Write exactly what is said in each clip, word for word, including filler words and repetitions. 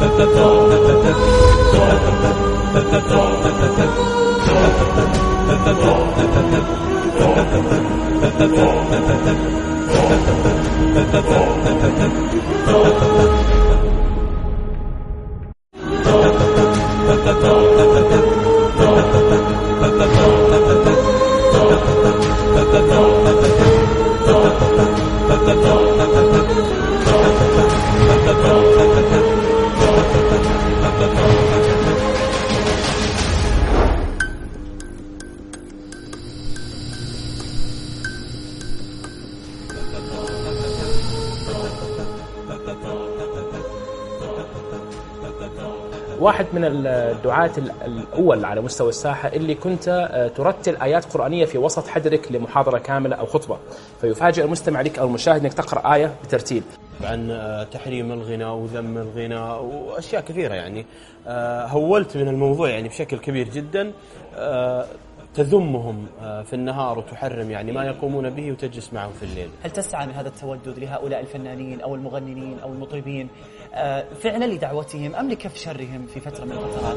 واحد من الدعاة الأول على مستوى الساحة اللي كنت ترتل آيات قرآنية في وسط حدرك لمحاضرة كاملة أو خطبة، فيفاجئ المستمع لك أو المشاهد أنك تقرأ آية بترتيل عن تحريم الغناء وذم الغناء وأشياء كثيرة. يعني هولت من الموضوع يعني بشكل كبير جدا، تذمهم في النهار وتحرم يعني ما يقومون به وتجلس معهم في الليل. هل تسعى من هذا التودد لهؤلاء الفنانين أو المغنيين أو المطربين فعلا لدعوتهم أم لكف شرهم في فترة من الفترات؟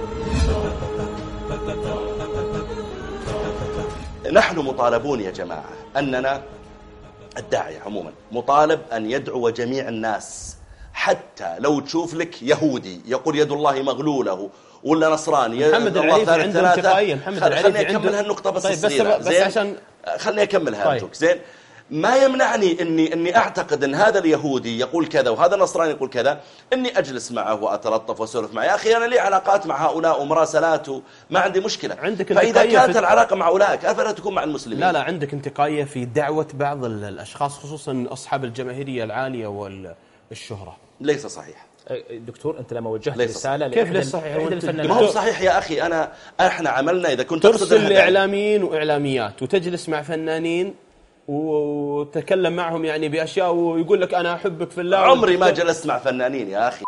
نحن مطالبون يا جماعة أننا الداعية عموما مطالب أن يدعو جميع الناس، حتى لو تشوف لك يهودي يقول يد الله مغلولة ولا نصراني محمد العريفي عنده انتقائية. محمد العريفي خلني أكمل هالنقطة بس طيب الصغيرة. بس, بس عشان خلني أكملها طيب. زين، ما يمنعني إني إني أعتقد إن هذا اليهودي يقول كذا وهذا النصراني يقول كذا إني أجلس معه وأتلطف وأسولف معه. يا أخي أنا لي علاقات مع هؤلاء ومراسلات وما عندي مشكلة. عندك فإذا كانت العلاقة مع أولئك أفلا تكون مع المسلمين؟ لا لا، عندك انتقائية في دعوة بعض الأشخاص خصوصا أصحاب الجماهيرية العالية والشهرة. ليس صحيح دكتور. أنت لما وجهت رسالة كيف ليس صحيح؟ ما هو صحيح يا أخي. أنا إحنا عملنا إذا كنت ترسل إعلاميين وإعلاميات وتجلس مع فنانين وتكلم معهم يعني بأشياء ويقول لك أنا أحبك في الله. عمري ما جلست مع فنانين يا أخي،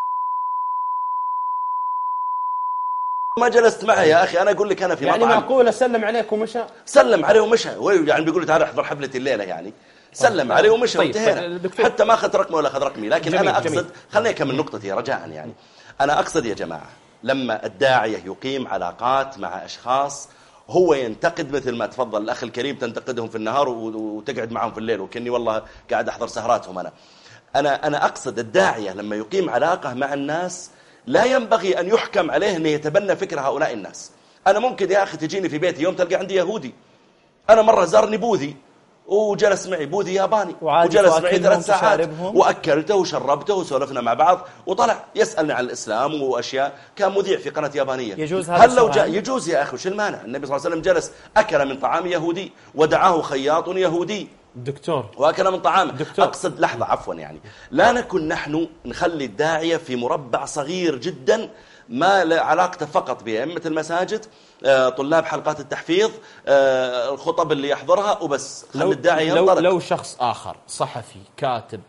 ما جلست معه يا أخي. أنا أقول لك أنا في يعني مطعم معقولة سلم عليك ومشى؟ سلم عليه ومشى. يعني بيقول تعال احضر حفلة الليلة، يعني سلم عليه ومشى وانتهينا. حتى ما أخذ رقمه ولا أخذ رقمي. لكن جميل أنا أقصد، خلني أكمل نقطتي رجاء. يعني أنا أقصد يا جماعة لما الداعية يقيم علاقات مع أشخاص هو ينتقد مثل ما تفضل الأخ الكريم تنتقدهم في النهار وتقعد معهم في الليل وكني والله قاعد أحضر سهراتهم. أنا أنا أنا أقصد الداعية لما يقيم علاقة مع الناس لا ينبغي أن يحكم عليه أن يتبنى فكر هؤلاء الناس. أنا ممكن يا أخي تجيني في بيتي يوم تلقى عندي يهودي. أنا مرة زارني بوذي وجلس معي، بوذي ياباني، وجلس معي ثلاث ساعات وأكلته وشربته وسولفنا مع بعض وطلع يسألني عن الإسلام وأشياء. كان مذيع في قناة يابانية. يجوز هذا؟ هل لو جاء يجوز يا أخي؟ وش المانع؟ النبي صلى الله عليه وسلم جلس أكل من طعام يهودي ودعاه خياط يهودي دكتور وأكل من طعامه. دكتور. أقصد لحظة عفوا، يعني لا نكن نحن نخلي الداعية في مربع صغير جدا ما له علاقته فقط بأئمة المساجد، طلاب حلقات التحفيظ، الخطب اللي يحضرها وبس. لو, لو, لو شخص آخر صحفي كاتب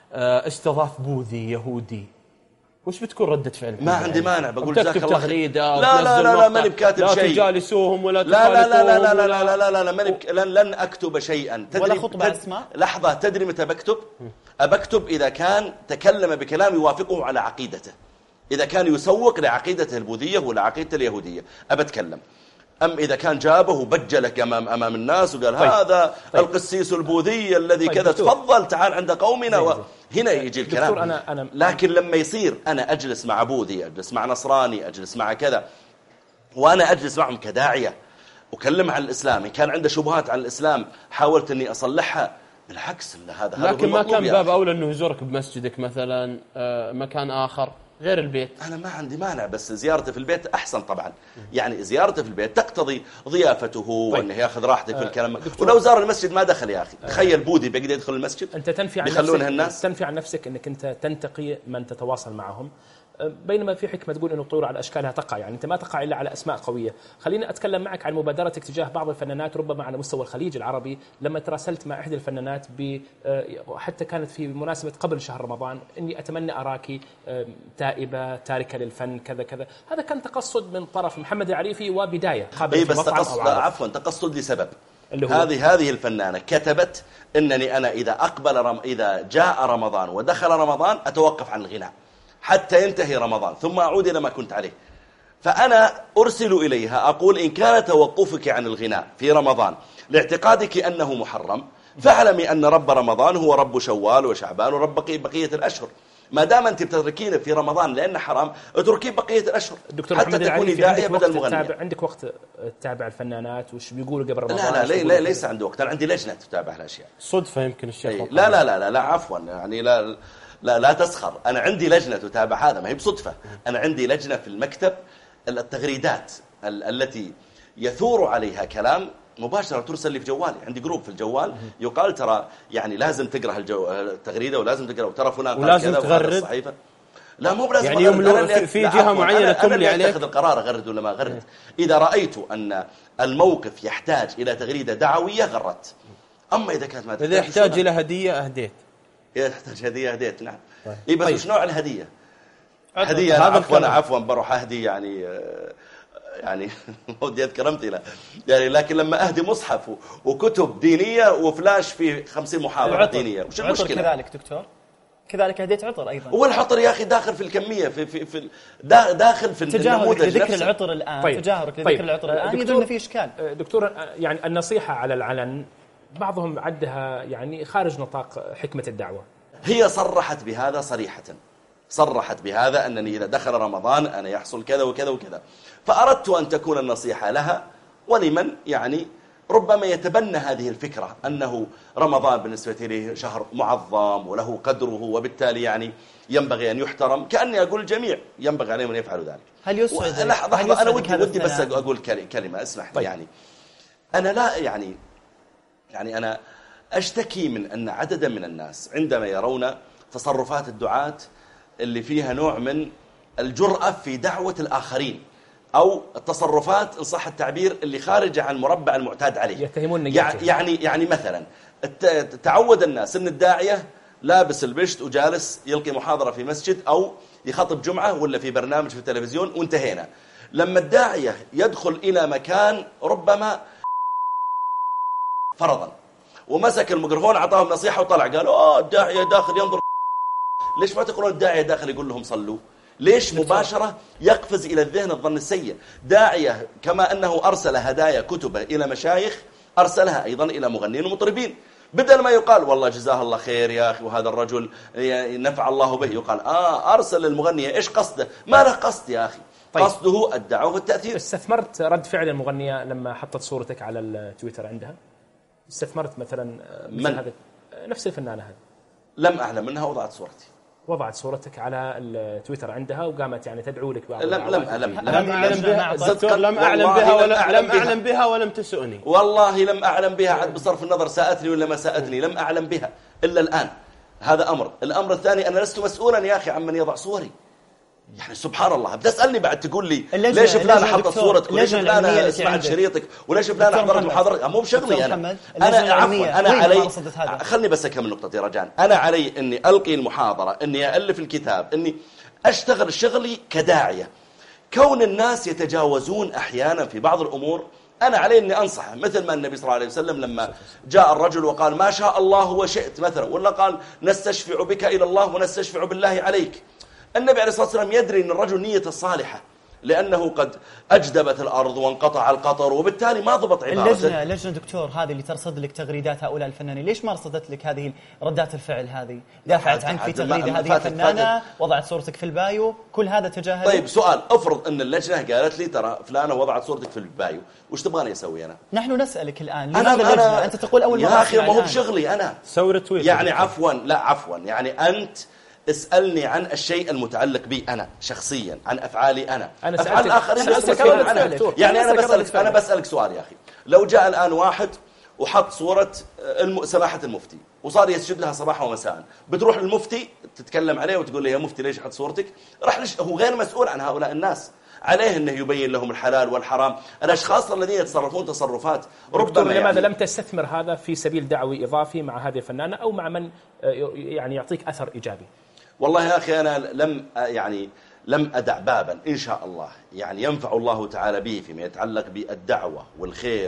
استضاف بوذي يهودي وش بتكون ردة فعل؟ ما عندي مانع، بقول جزاك الله خير. تغريدة لا لا لا لا ماني بكاتب شيء. لا تجالسوهم ولا لا لا لا لا لا لا لا لا لا لا ماني بك... لن لن أكتب شيئا. تدري ولا خطبة اسماء؟ لحظة، تدري متى بكتب؟ أبكتب إذا كان تكلم بكلام يوافقه على عقيدته، إذا كان يسوق لعقيدته البوذية ولا عقيدته اليهودية أبتكلم. أم إذا كان جابه وبجلك أمام أمام الناس وقال طيب. هذا طيب. القسيس البوذي الذي طيب. كذا دكتور. تفضل تعال عند قومنا و... هنا يجي الكلام. أنا أنا لكن لما يصير أنا أجلس مع بوذي، أجلس مع نصراني، أجلس مع كذا، وأنا أجلس معهم كداعية أكلم عن الإسلام، إن كان عنده شبهات عن الإسلام حاولت أني أصلحها، بالعكس هذا هذا لكن ما كان باب أولى أنه يزورك بمسجدك مثلا، مكان آخر غير البيت. أنا ما عندي مانع، بس زيارته في البيت أحسن طبعا. يعني زيارته في البيت تقتضي ضيافته طيب. وأنه ياخذ راحته في الكلام. ولو زار المسجد ما دخل يا أخي، تخيل بوذي بيقدر يدخل المسجد. أنت تنفي عن نفسك الناس. تنفي عن نفسك أنك أنت تنتقي من تتواصل معهم، بينما في حكمة تقول أنه الطيور على أشكالها تقع. يعني أنت ما تقع إلا على أسماء قوية. خليني أتكلم معك عن مبادرتك تجاه بعض الفنانات ربما على مستوى الخليج العربي. لما تراسلت مع إحدى الفنانات ب حتى كانت في مناسبة قبل شهر رمضان، إني أتمنى أراك تائبة تاركة للفن كذا كذا. هذا كان تقصد من طرف محمد العريفي وبداية قابل في مطعم أو عرض. عفوا تقصد لسبب. هذه هذه الفنانة كتبت إنني أنا إذا أقبل رم إذا جاء رمضان ودخل رمضان أتوقف عن الغناء. حتى ينتهي رمضان ثم أعود إلى ما كنت عليه. فأنا أرسل إليها أقول إن كان توقفك عن الغناء في رمضان لاعتقادك أنه محرم، فاعلمي أن رب رمضان هو رب شوال وشعبان ورب بقية الأشهر. ما دام أنت بتتركين في رمضان لأنه حرام، اتركي بقية الأشهر دكتور حتى محمد تكوني داعية بدل مغنية. عندك وقت تتابع الفنانات وش بيقولوا قبل رمضان؟ لا لا, لا, لا ليس عندي وقت، أنا عندي لجنة تتابع الأشياء. صدفة يمكن الشيخ. لا لا لا لا, لا عفوا يعني لا لا لا تسخر، أنا عندي لجنة تتابع هذا، ما هي بصدفة. أنا عندي لجنة في المكتب التغريدات التي يثور عليها كلام مباشرة ترسل لي في جوالي، عندي جروب في الجوال يقال ترى يعني لازم تقرأ الجو... التغريدة ولازم تقرأ وترى فلان ولازم تغرد الصحيفة. لا مو بلازم يعني يوم في, في جهة معينة تملي عليك. أنا أتخذ القرار أغرد ولا ما أغرد. إذا رأيت أن الموقف يحتاج إلى تغريدة دعوية غردت، أما إذا كانت ما تحتاج، إذا يحتاج إلى هدية أهديت، إذا يحتاج هدية هديت. نعم. طيب. إيه بس طيب. وش نوع الهدية؟ هدية أنا عفوا عفوا بروح أهدي يعني يعني ودي أذكر أمثلة يعني، لكن لما أهدي مصحف وكتب دينية وفلاش فيه خمسين محاضرة دينية وش المشكلة؟ كذلك دكتور كذلك هديت عطر أيضا. والعطر يا أخي داخل في الكمية في في في داخل في تجاهلك لذكر العطر الآن. طيب. تجاهلك لذكر طيب. العطر الآن يدل في إشكال. دكتور يعني النصيحة على العلن بعضهم عدها يعني خارج نطاق حكمة الدعوة. هي صرحت بهذا صريحة، صرحت بهذا أنني إذا دخل رمضان أنا يحصل كذا وكذا وكذا، فأردت أن تكون النصيحة لها ولمن يعني ربما يتبنى هذه الفكرة أنه رمضان بالنسبة لي شهر معظم وله قدره وبالتالي يعني ينبغي أن يحترم، كأني أقول الجميع ينبغي عليهم أن يفعلوا ذلك. هل يسعد؟ لحظة هل أنا ودي, ودي بس أقول كلمة اسمح طيب. يعني أنا لا يعني يعني أنا أشتكي من أن عددا من الناس عندما يرون تصرفات الدعاة اللي فيها نوع من الجرأة في دعوة الآخرين أو التصرفات إن صح التعبير اللي خارجة عن مربع المعتاد عليه، يتهمون يعني يعني يعني مثلا تعود الناس أن الداعية لابس البشت وجالس يلقي محاضرة في مسجد أو يخطب جمعة ولا في برنامج في التلفزيون وانتهينا. لما الداعية يدخل إلى مكان ربما فرضا ومسك الميكروفون أعطاهم نصيحة وطلع قالوا آه الداعية داخل ينظر، ليش ما تقولون الداعية داخل يقول لهم صلوا؟ ليش مباشرة يقفز إلى الذهن الظن السيء؟ داعية كما أنه أرسل هدايا كتبه إلى مشايخ أرسلها أيضا إلى مغنين ومطربين، بدل ما يقال والله جزاه الله خير يا أخي وهذا الرجل نفع الله به، يقال آه أرسل المغنية إيش قصده؟ ما له قصد يا أخي. طيب. قصده الدعوة والتأثير. استثمرت رد فعل المغنية لما حطت صورتك على التويتر عندها؟ استثمرت مثلا من هذا نفس الفنانة هذه؟ لم أعلم منها وضعت صورتي، وضعت صورتك على التويتر عندها وقامت يعني تدعو لك بعض لم لم لم لم أعلم بها دكتور، لم أعلم بها ولا لم أعلم بها ولم تسؤني، والله لم أعلم بها عاد بصرف النظر ساءتني ولا ما ساءتني، لم أعلم بها إلا الآن. هذا أمر. الأمر الثاني أنا لست مسؤولا يا أخي عمن يضع صوري، يعني سبحان الله بتسألني بعد تقول لي ليش فلان حطت صورتك وليش فلان سمعت شريطك وليش فلان حضرت محاضرة؟ مو بشغلي أنا أنا عفوا أنا علي خلني بس أكمل نقطتي رجاء. أنا علي إني ألقي المحاضرة، إني ألف الكتاب، إني أشتغل شغلي كداعية. كون الناس يتجاوزون أحيانا في بعض الأمور أنا علي إني أنصحه، مثل ما النبي صلى الله عليه وسلم لما جاء الرجل وقال ما شاء الله وشئت مثلا، ولا قال نستشفع بك إلى الله ونستشفع بالله عليك، النبي عليه الصلاة والسلام يدري أن الرجل نيته الصالحة لأنه قد أجدبت الأرض وانقطع القطر وبالتالي ما ضبط عبارته. اللجنة لجنة دكتور هذه اللي ترصد لك تغريدات هؤلاء الفنانين ليش ما رصدت لك هذه ردات الفعل هذه؟ دافعت عنك في تغريدة هذه الفنانة، وضعت صورتك في البايو، كل هذا تجاهل. طيب سؤال، افرض أن اللجنة قالت لي ترى فلانة وضعت صورتك في البايو، وش تبغاني أسوي أنا؟ نحن نسألك الآن لماذا اللجنة؟ أنت تقول أول مرة يا أخي ما هو بشغلي أنا سوي رتويت يعني عفوا لا عفوا يعني أنت اسألني عن الشيء المتعلق بي أنا شخصيا، عن أفعالي أنا. أنا أفعال الآخرين أنا يعني أنا بسألك أنا بسألك سؤال يا أخي، لو جاء الآن واحد وحط صورة الم... سماحة المفتي وصار يسجد لها صباحا ومساء، بتروح للمفتي تتكلم عليه وتقول له يا مفتي ليش حط صورتك؟ راح ليش هو غير مسؤول عن هؤلاء الناس، عليه أنه يبين لهم الحلال والحرام. الأشخاص الذين يتصرفون تصرفات ربما لماذا يعني لم تستثمر هذا في سبيل دعوي إضافي مع هذه الفنانة أو مع من يعني يعطيك أثر إيجابي؟ والله يا أخي أنا لم يعني لم أدع بابا إن شاء الله يعني ينفع الله تعالى به فيما يتعلق بالدعوة والخير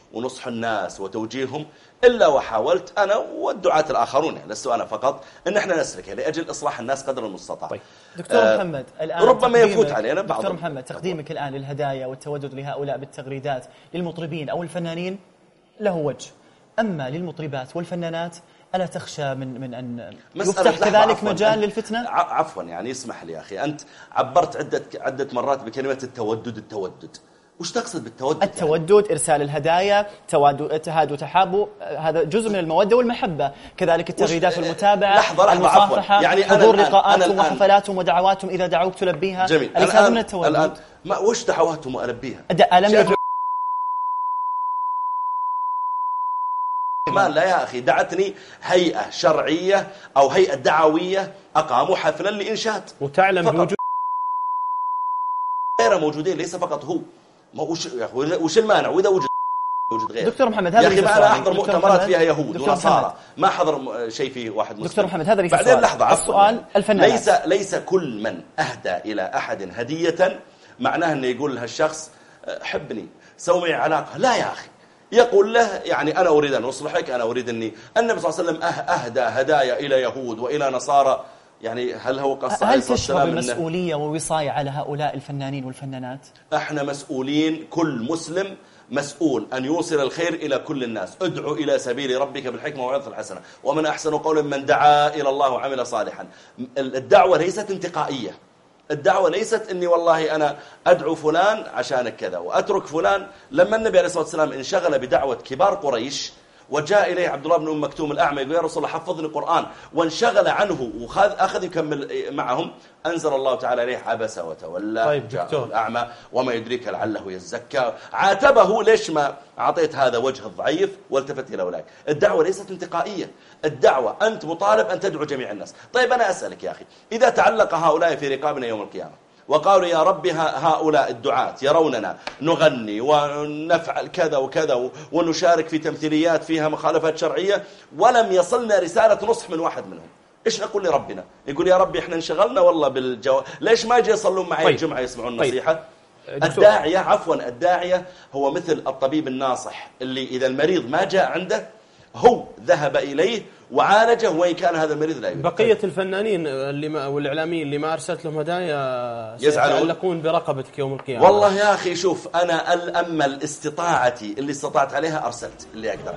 ونصح الناس وتوجيههم، إلا وحاولت أنا والدعاة الآخرون، يعني لست أنا فقط، أن احنا نسلك لأجل إصلاح الناس قدر المستطاع. طيب. دكتور آه محمد، الآن ربما يفوت علينا بعض. دكتور محمد، تقديمك الآن للهدايا والتودد لهؤلاء بالتغريدات للمطربين أو الفنانين له وجه، أما للمطربات والفنانات ألا تخشى من من أن يفتح كذلك مجال للفتنة؟ عفوا يعني اسمح لي يا أخي، أنت عبرت عدة عدة مرات بكلمة التودد. التودد وش تقصد بالتودد؟ التودد يعني؟ إرسال الهدايا، تهاد وتحاب، هذا جزء من المودة والمحبة. كذلك التغريدات والمتابعة، لحظة المصافحة، يعني حضور لقاءاتهم وحفلاتهم ودعواتهم إذا دعوك تلبيها. جميل. أليس هذا من التودد؟ الآن ما وش دعواتهم وألبيها؟ ألم يدعو ما لا يا أخي، دعتني هيئة شرعية أو هيئة دعوية أقاموا حفلا لإنشاد، وتعلم بوجود غير موجودين، ليس فقط هو. ما وش وش المانع وإذا وجد وجد غير؟ دكتور محمد، هذا يا أخي ما أنا أحضر مؤتمرات فيها يهود ونصارى، ما حضر شيء فيه واحد مسلم. دكتور محمد، هذا بعدين لحظة، السؤال الفنان، ليس ليس كل من أهدى إلى أحد هدية معناه أنه يقول لهالشخص حبني سوي معي علاقة. لا يا أخي، يقول له يعني أنا أريد أن أصلحك، أنا أريد أني النبي صلى الله عليه وسلم أهدى هدايا إلى يهود وإلى نصارى، يعني هل هو قصة؟ هل تشعر بالمسؤولية ووصاية على هؤلاء الفنانين والفنانات؟ احنا مسؤولين، كل مسلم مسؤول أن يوصل الخير إلى كل الناس. ادعو إلى سبيل ربك بالحكمة والموعظة الحسنة ومن أحسن قولا من دعا إلى الله وعمل صالحا. الدعوة ليست انتقائية، الدعوة ليست أني والله أنا أدعو فلان عشانك كذا وأترك فلان. لما النبي عليه الصلاة والسلام انشغل بدعوة كبار قريش وجاء إليه عبد الله بن أم مكتوم الأعمى يقول يا رسول الله حفظني القرآن، وانشغل عنه وأخذ يكمل معهم، أنزل الله تعالى عليه عبس وتولى. طيب جاءه الأعمى وما يدريك لعله يزكى. عاتبه ليش ما أعطيت هذا وجه الضعيف والتفت إلى أولئك. الدعوة ليست انتقائية، الدعوة أنت مطالب أن تدعو جميع الناس. طيب أنا أسألك يا أخي، إذا تعلق هؤلاء في رقابنا يوم القيامة وقالوا يا رب هؤلاء الدعاة يروننا نغني ونفعل كذا وكذا ونشارك في تمثيليات فيها مخالفات شرعية ولم يصلنا رسالة نصح من واحد منهم، إيش نقول لربنا؟ يقول يا ربي إحنا انشغلنا والله بالجو، ليش ما يجي يصلون معي طيب. الجمعة يسمعون طيب. النصيحة؟ الداعية عفوا الداعية هو مثل الطبيب الناصح اللي إذا المريض ما جاء عنده هو ذهب إليه وعالجه وإن كان هذا المريض لا يريد. بقية الفنانين اللي ما والإعلاميين اللي ما أرسلت لهم هدايا يتعلقون برقبتك يوم القيامة. والله يا أخي شوف، أنا الأمل استطاعتي اللي استطعت عليها أرسلت اللي أقدر.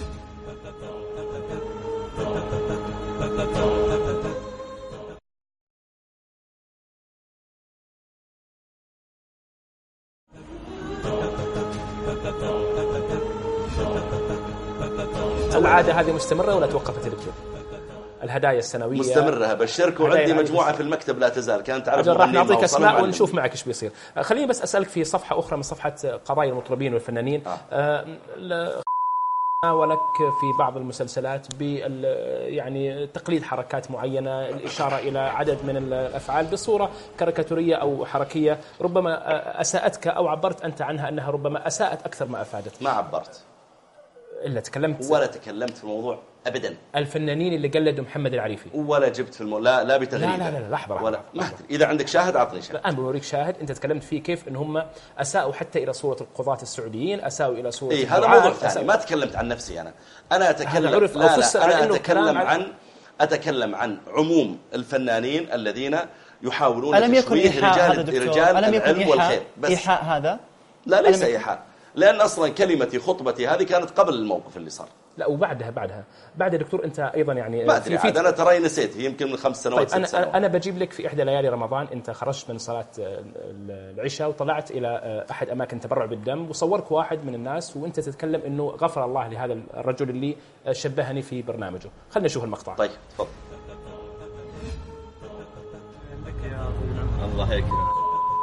العادة هذه مستمرة ولا توقفت يا دكتور؟ الهدايا السنوية مستمرة، بشرك، وعندي مجموعة في المكتب لا تزال. كانت تعرف راح نعطيك أسماء ونشوف معك إيش بيصير. خليني بس أسألك في صفحة أخرى من صفحة قضايا المطربين والفنانين. آه. آه ولك في بعض المسلسلات بال يعني تقليد حركات معينة، الإشارة إلى عدد من الأفعال بصورة كاريكاتورية أو حركية، ربما أساءتك أو عبرت أنت عنها أنها ربما أساءت أكثر ما أفادت. ما عبرت إلا تكلمت ولا تكلمت في الموضوع أبدا. الفنانين اللي قلدوا محمد العريفي ولا جبت في الموضوع، لا لا بتغريده. لا لا لا لحظة ولا ما أدري، إذا عندك شاهد أعطني شاهد. الآن بوريك شاهد أنت تكلمت فيه كيف إن هم أساءوا حتى إلى صورة القضاة السعوديين، أساءوا إلى صورة إيه هذا موضوع ثاني، ما تكلمت عن نفسي أنا. أنا أتكلم لا لا أنا أتكلم عن, عن أتكلم عن عموم الفنانين الذين يحاولون ألم يكن إيحاء رجال رجال العلم والخير. بس إيحاء هذا لا ليس إيحاء، لأن أصلا كلمتي خطبتي هذه كانت قبل الموقف اللي صار. لا وبعدها بعدها بعد دكتور أنت أيضا يعني ما أدري عاد أنا ترى نسيت، هي يمكن من خمس سنوات. طيب أنا سنوات. أنا بجيب لك في إحدى ليالي رمضان أنت خرجت من صلاة العشاء وطلعت إلى أحد أماكن تبرع بالدم وصورك واحد من الناس وأنت تتكلم إنه غفر الله لهذا الرجل اللي شبهني في برنامجه. خلنا نشوف المقطع. طيب تفضل. الله يكرمك.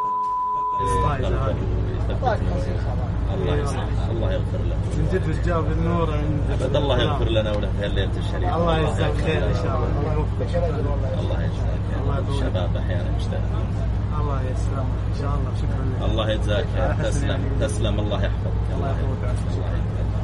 الله يسلمك، الله يغفر لك. من جد وجاب النور عند أبد الله يغفر لنا وله في الليلة الشريفة. الله يجزاك خير إن شاء الله. الله يوفقك. الله يجزاك خير. الشباب أحيانا مجتهدين. الله يسلمك إن شاء الله. شكرا لك. الله يجزاك خير. تسلم تسلم. الله يحفظك. الله يحفظك.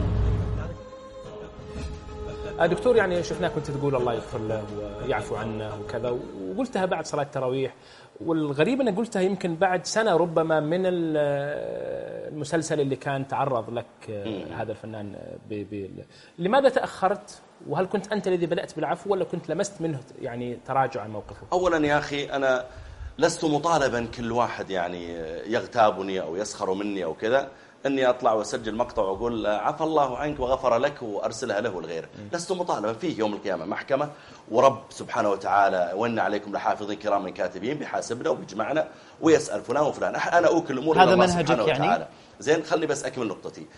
دكتور يعني شفناك كنت تقول الله يغفر له ويعفو عنه وكذا، وقلتها بعد صلاة التراويح، والغريب أن قلتها يمكن بعد سنة ربما من المسلسل اللي كان تعرض لك هذا الفنان ب... ب... لماذا تأخرت؟ وهل كنت أنت الذي بدأت بالعفو ولا كنت لمست منه يعني تراجع عن موقفه؟ أولا يا أخي أنا لست مطالبا كل واحد يعني يغتابني أو يسخر مني أو كذا أني أطلع وأسجل مقطع وأقول عفى الله عنك وغفر لك وأرسلها له ولغيره. لست مطالبا فيه. يوم القيامة محكمة ورب سبحانه وتعالى وإن عليكم لحافظين كراما كاتبين بيحاسبنا وبيجمعنا ويسأل فلان وفلان. أنا أوكل الأمور هذا منهجك يعني؟ زين خلني بس أكمل نقطتي.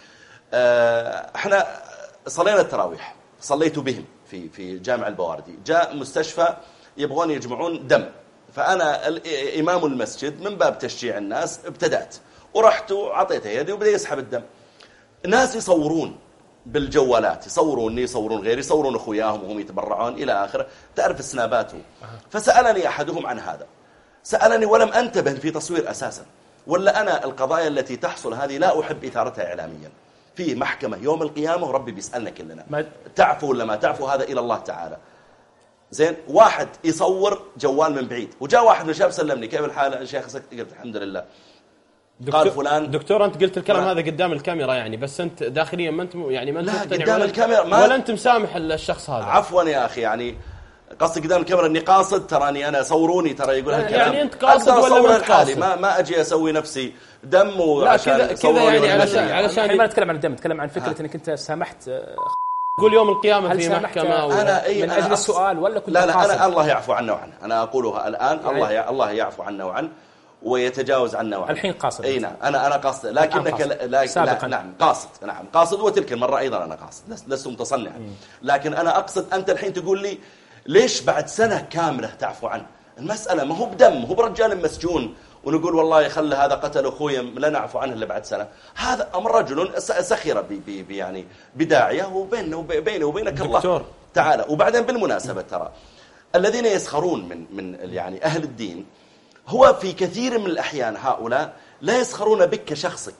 احنا صلينا التراويح، صليت بهم في في جامع البواردي. جاء مستشفى يبغون يجمعون دم، فأنا إمام المسجد من باب تشجيع الناس ابتدأت ورحت وعطيته يدي وبدأ يسحب الدم. ناس يصورون بالجوالات، يصوروني يصورون غيري، يصورون أخوياهم وهم يتبرعون إلى آخره. تعرف السنابات. فسألني أحدهم عن هذا، سألني ولم أنتبه في تصوير أساسا. ولا أنا القضايا التي تحصل هذه لا أحب إثارتها إعلاميا. في محكمة يوم القيامة وربي بيسألنا كلنا تعفو ولا ما تعفو، هذا إلى الله تعالى. زين واحد يصور جوال من بعيد وجاء واحد من الشباب سلمني كيف الحال يا شيخ؟ قلت الحمد لله. قال فلان دكتور أنت قلت الكلام هذا قدام الكاميرا يعني، بس أنت داخليا ما أنت يعني ما أنت لا قدام الكاميرا ما ولا أنت مسامح الشخص هذا. عفوا يا أخي يعني قصدي قدام الكاميرا اني قاصد، تراني انا صوروني ترى يقول هالكلام يعني انت قاصد ولا ما قاصد؟ ما ما اجي اسوي نفسي دم وعشان كذا يعني علشان علشان ما نتكلم عن الدم، نتكلم عن فكره انك انت سامحت. قول يوم القيامه في محكمه و... أنا أي من اجل السؤال ولا كنت لا لا قاصد؟ انا الله يعفو عنا وعنه، انا اقولها الان يعني الله الله يعفو عنا وعنه ويتجاوز عنا وعنه. الحين قاصد؟ اي نعم انا انا قاصد، لكنك لا, لا نعم قاصد، نعم قاصد، وتلك المره ايضا انا قاصد، لست متصنعا. لكن انا اقصد انت الحين تقول لي ليش بعد سنة كاملة تعفو عنه؟ المسألة ما هو بدم، هو برجال مسجون ونقول والله خلى هذا قتل أخويا لا نعفو عنه إلا بعد سنة. هذا أمر رجل سخر بي بي يعني بداعية وبينه وبينه وبينك الله تعالى. وبعدين بالمناسبة ترى الذين يسخرون من من يعني أهل الدين هو في كثير من الأحيان هؤلاء لا يسخرون بك كشخصك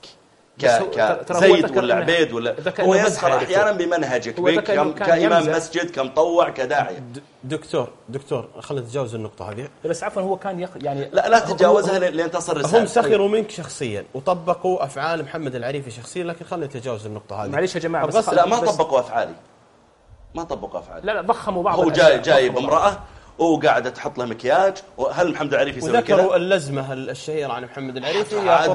كزيد ولا عبيد ولا هو يسخر أحيانا بمنهجك بك كإمام مسجد كمطوع كداعية. دكتور دكتور خلينا نتجاوز النقطة هذه بس عفوا هو كان يخ... يعني لا لا تتجاوزها لين تصل رسالة. هم سخروا منك شخصيا وطبقوا أفعال محمد العريفي شخصيا، لكن خلينا نتجاوز النقطة هذه. معليش يا جماعة بس, بس لا ما طبقوا أفعالي، ما طبقوا أفعالي. لا لا ضخموا بعض. هو جاي جايب امرأة وقاعدة تحط له مكياج، وهل محمد العريفي يسوي كذا؟ وذكروا اللزمة الشهيرة عن محمد العريفي.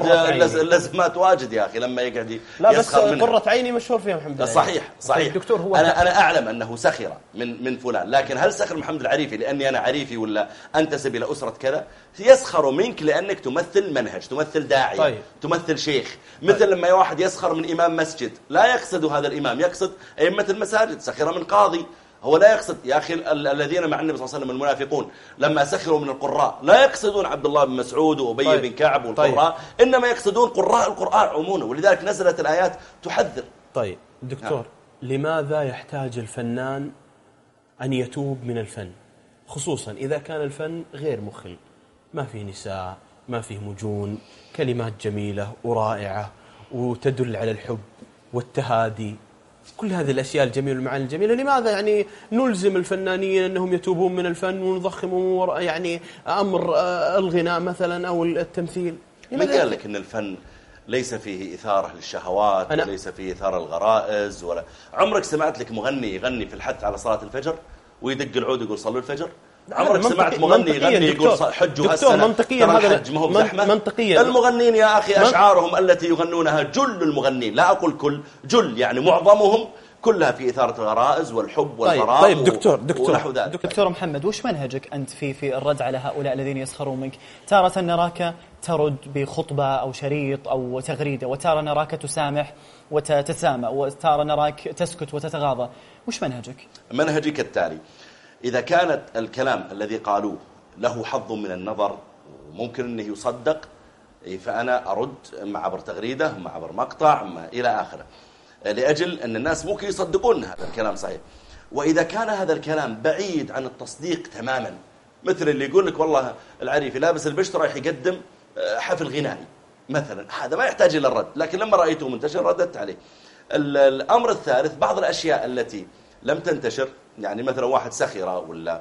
اللزمات واجد يا أخي لما يقعد لا بس قرة عيني مشهور فيها محمد العريفي. صحيح صحيح دكتور. هو أنا أنا أعلم أنه سخر من من فلان، لكن هل سخر محمد العريفي لأني أنا عريفي ولا أنتسب إلى أسرة كذا؟ يسخر منك لأنك تمثل منهج، تمثل داعية، طيب. تمثل شيخ. مثل طيب. لما واحد يسخر من إمام مسجد لا يقصد هذا الإمام، يقصد أئمة المساجد. سخر من قاضي هو لا يقصد يا أخي الذين مع النبي صلى الله عليه وسلم المنافقون لما سخروا من القراء لا يقصدون عبد الله بن مسعود وأبي طيب. بن كعب والقراء، طيب. إنما يقصدون قراء القرآن عموما، ولذلك نزلت الآيات تحذر. طيب دكتور ها. لماذا يحتاج الفنان أن يتوب من الفن، خصوصا إذا كان الفن غير مخل، ما فيه نساء، ما فيه مجون، كلمات جميلة ورائعة وتدل على الحب والتهادي، كل هذه الأشياء الجميلة والمعاني الجميلة؟ لماذا يعني نلزم الفنانين أنهم يتوبون من الفن ونضخم يعني أمر الغناء مثلا أو التمثيل؟ من قال لك أن الفن ليس فيه إثارة للشهوات وليس فيه إثارة الغرائز؟ ولا عمرك سمعت لك مغني يغني في الحث على صلاة الفجر ويدق العود ويقول صلوا الفجر؟ عمرك سمعت مغني يغني يقول حجوا هالسنة؟ منطقيا هذا الحج ما هو بزحمة. منطقيا المغنيين يا أخي أشعارهم التي يغنونها جل المغنين، لا أقول كل، جل يعني معظمهم كلها في إثارة الغرائز والحب والغرام. طيب, طيب دكتور دكتور دكتور محمد وش منهجك أنت في في الرد على هؤلاء الذين يسخرون منك؟ تارة نراك ترد بخطبة أو شريط أو تغريدة، وتارة نراك تسامح وتتسامى، وتارة نراك تسكت وتتغاضى. وش منهجك؟ منهجي كالتالي: إذا كانت الكلام الذي قالوه له حظ من النظر وممكن أنه يصدق، فأنا أرد مع عبر تغريدة، مع عبر مقطع، مع إلى آخره، لأجل أن الناس ممكن يصدقون هذا الكلام صحيح. وإذا كان هذا الكلام بعيد عن التصديق تماما، مثل اللي يقول لك والله العريفي لابس البشت رايح يقدم حفل غنائي مثلا، هذا ما يحتاج إلى الرد، لكن لما رأيته منتشر رددت عليه. الأمر الثالث: بعض الأشياء التي لم تنتشر، يعني مثلا واحد سخر ولا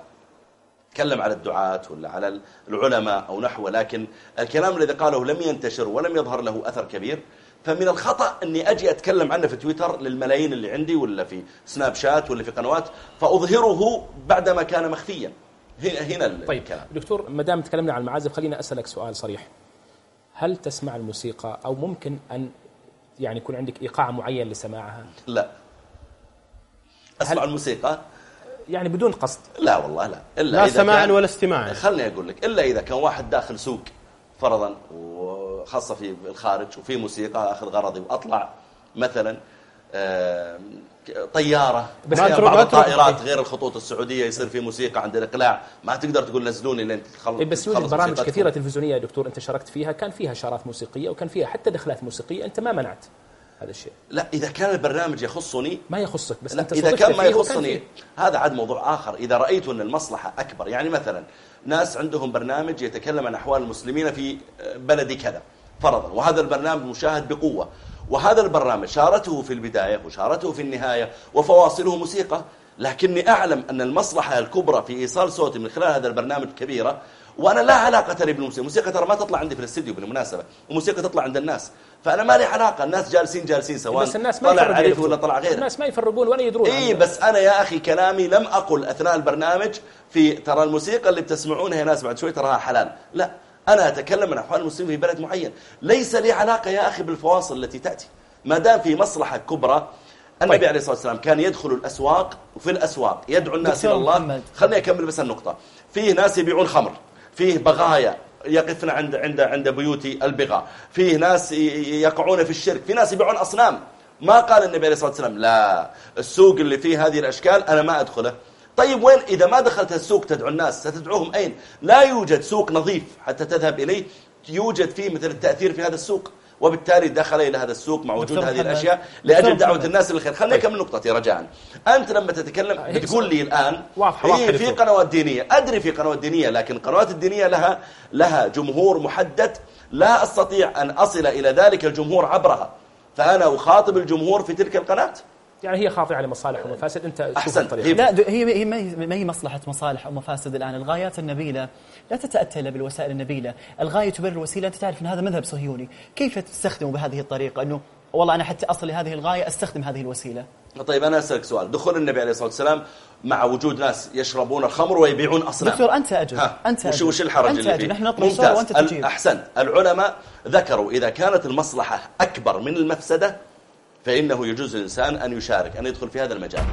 تكلم على الدعاة ولا على العلماء أو نحوه، لكن الكلام الذي قاله لم ينتشر ولم يظهر له أثر كبير، فمن الخطأ أني أجي أتكلم عنه في تويتر للملايين اللي عندي ولا في سناب شات ولا في قنوات فأظهره بعدما كان مخفيا. هنا هنا طيب الكلام. دكتور، ما دام تكلمنا عن المعازف خلينا أسألك سؤال صريح. هل تسمع الموسيقى أو ممكن أن يعني يكون عندك إيقاع معين لسماعها؟ لا. أسمع الموسيقى يعني بدون قصد؟ لا والله لا. إلا لا سماعا ولا استماعا. خلني أقول لك، إلا إذا كان واحد داخل سوق فرضا وخاصة في الخارج وفي موسيقى أخذ غرضي وأطلع مثلا طيارة بس بعض الطائرات غير الخطوط السعودية يصير في موسيقى عند الإقلاع ما تقدر تقول نزلوني لين تخلص. بس يوجد برامج كثيرة تلفزيونية يا دكتور أنت شاركت فيها كان فيها إشارات موسيقية وكان فيها حتى دخلات موسيقية، أنت ما منعت هذا الشيء. لا إذا كان البرنامج يخصني ما يخصك، بس أنت إذا كان ما يخصني هذا عاد موضوع آخر. إذا رأيت أن المصلحة أكبر، يعني مثلا ناس عندهم برنامج يتكلم عن أحوال المسلمين في بلد كذا فرضا، وهذا البرنامج مشاهد بقوة، وهذا البرنامج شارته في البداية وشارته في النهاية وفواصله موسيقى، لكني أعلم أن المصلحة الكبرى في إيصال صوتي من خلال هذا البرنامج كبيرة، وأنا لا علاقة لي بالموسيقى. الموسيقى ترى ما تطلع عندي في الاستديو بالمناسبة، وموسيقى تطلع عند الناس، فأنا ما لي علاقة. الناس جالسين جالسين سواء بس الناس ما طلع عريف ولا طلع غير، الناس ما يفرقون ولا يدرون. إيه بس أنا يا أخي كلامي لم أقل أثناء البرنامج في ترى الموسيقى اللي بتسمعونها يا ناس بعد شوي تراها حلال، لا، أنا أتكلم عن أحوال المسلمين في بلد معين، ليس لي علاقة يا أخي بالفواصل التي تأتي. ما دام في مصلحة كبرى. النبي طيب. عليه الصلاة والسلام كان يدخل الأسواق، وفي الأسواق يدعو الناس إلى الله. خلني أكمل بس النقطة. فيه ناس يبيعون خمر، فيه بغايا يقفن عند عند عند بيوت البغاء، فيه ناس يقعون في الشرك، في ناس يبيعون أصنام. ما قال النبي عليه الصلاة والسلام لا السوق اللي فيه هذه الأشكال أنا ما أدخله. طيب وين إذا ما دخلت السوق تدعو الناس ستدعوهم أين؟ لا يوجد سوق نظيف حتى تذهب إليه يوجد فيه مثل التأثير في هذا السوق، وبالتالي دخل إلى هذا السوق مع وجود هذه الأشياء لأجل دعوة الناس للخير. خلني أكمل نقطتي رجاء. أنت لما تتكلم بتقول لي الآن هي في قنوات دينية، أدري في قنوات دينية، لكن القنوات الدينية لها لها جمهور محدد، لا أستطيع أن أصل إلى ذلك الجمهور عبرها، فأنا أخاطب الجمهور في تلك القناة. يعني هي خاضعة لمصالح ومفاسد. أنت أحسنت. لا هي هي ما هي مصلحة مصالح ومفاسد الآن. الغايات النبيلة لا تتأتى إلا بالوسائل النبيلة. الغاية تبرر الوسيلة. أنت تعرف أن هذا مذهب صهيوني، كيف تستخدمه بهذه الطريقة؟ أنه والله أنا حتى أصل لهذه الغاية أستخدم هذه الوسيلة. طيب أنا أسألك سؤال. دخول النبي عليه الصلاة والسلام مع وجود ناس يشربون الخمر ويبيعون أصنام. دكتور أنت أجل. أنت أجل. وش الحرج اللي فيه؟ نحن نطلب الصورة وأنت تجيب. أحسنت. العلماء ذكروا إذا كانت المصلحة أكبر من المفسدة فإنه يجوز للإنسان أن يشارك، أن يدخل في هذا المجال.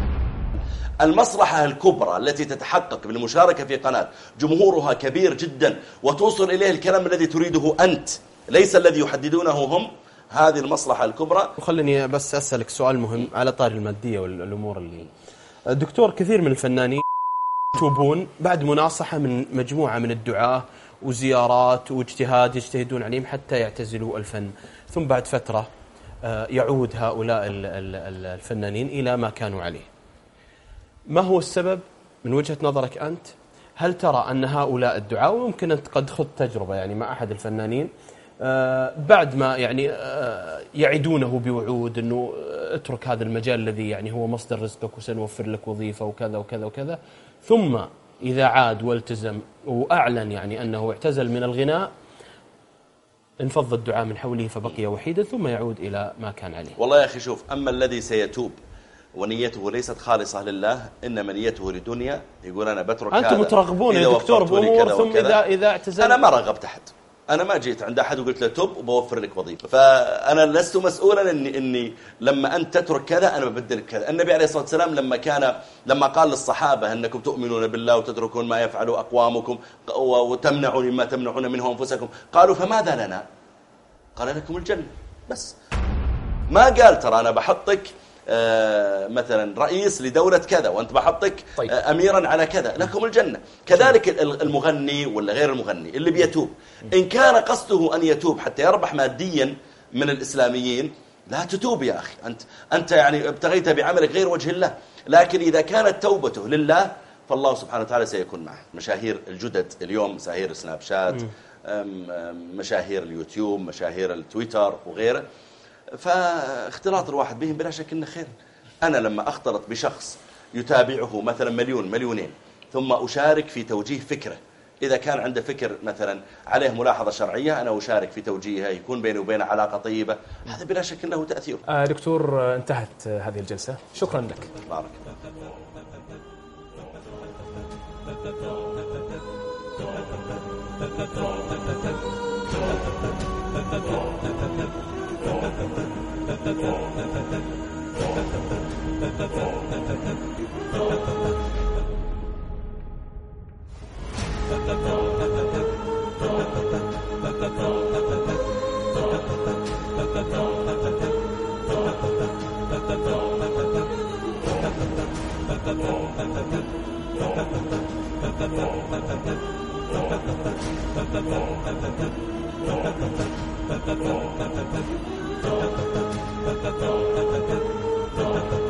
المصلحة الكبرى التي تتحقق بالمشاركة في قناة جمهورها كبير جدا وتوصل إليه الكلام الذي تريده أنت ليس الذي يحددونه هم، هذه المصلحة الكبرى. وخلني بس أسألك سؤال مهم على طار المادية والأمور اللي الدكتور كثير من الفنانين يتوبون بعد مناصحة من مجموعة من الدعاة وزيارات واجتهاد يجتهدون عليهم حتى يعتزلوا الفن، ثم بعد فترة يعود هؤلاء الفنانين إلى ما كانوا عليه. ما هو السبب من وجهة نظرك أنت؟ هل ترى أن هؤلاء الدعاة، ويمكن أن قد خذ تجربة يعني مع أحد الفنانين بعد ما يعني يعدونه بوعود أنه اترك هذا المجال الذي يعني هو مصدر رزقك وسنوفر لك وظيفة وكذا وكذا وكذا، ثم إذا عاد والتزم وأعلن يعني أنه اعتزل من الغناء انفض الدعاء من حوله فبقي وحيدا ثم يعود إلى ما كان عليه؟ والله يا أخي شوف، أما الذي سيتوب ونيته ليست خالصة لله إنما نيته لدنيا، يقول أنا بترك هذا. أنتم مترغبون يا دكتور بأمور ثم إذا إذا اعتزل. أنا ما رغبت أحد، أنا ما جيت عند أحد وقلت له توب وبوفر لك وظيفة، فأنا لست مسؤولا إني إني لما أنت تترك كذا أنا ببدلك كذا. النبي عليه الصلاة والسلام لما كان لما قال للصحابة أنكم تؤمنون بالله وتتركون ما يفعل أقوامكم وتمنعون مما تمنعون منه أنفسكم، قالوا فماذا لنا؟ قال لكم الجنة. بس ما قال ترى أنا بحطك آه مثلا رئيس لدولة كذا وأنت بحطك طيب. آه أميرا على كذا، لكم الجنة. كذلك المغني ولا غير المغني اللي بيتوب، إن كان قصده أن يتوب حتى يربح ماديا من الإسلاميين لا تتوب يا أخي، أنت أنت يعني ابتغيت بعملك غير وجه الله. لكن إذا كانت توبته لله فالله سبحانه وتعالى سيكون معه. مشاهير الجدد اليوم، مشاهير سناب شات، مشاهير اليوتيوب، مشاهير التويتر وغيره، فاختلاط الواحد بهم بلا شك إنه خير. أنا لما أختلط بشخص يتابعه مثلا مليون مليونين ثم أشارك في توجيه فكره إذا كان عنده فكر مثلا عليه ملاحظة شرعية أنا أشارك في توجيهه، يكون بيني وبينه علاقة طيبة، هذا بلا شك له تأثير. آه دكتور انتهت هذه الجلسة، شكرا لك. بارك. Thank you.